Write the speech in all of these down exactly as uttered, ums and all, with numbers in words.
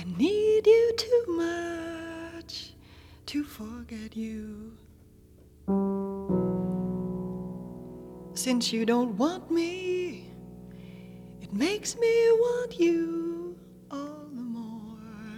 need you too much to forget you. Since you don't want me, it makes me want you all the more.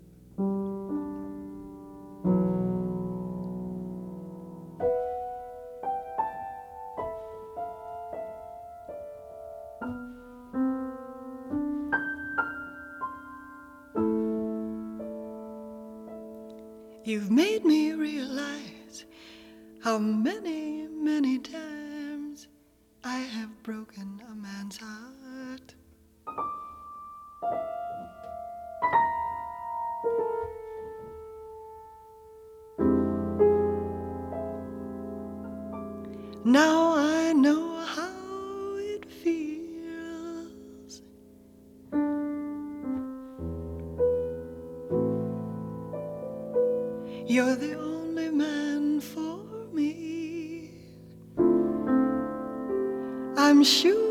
You've made me realize how many, many times I have broken a man's heart. Now I know how it feels. You're the only man for me. I'm sure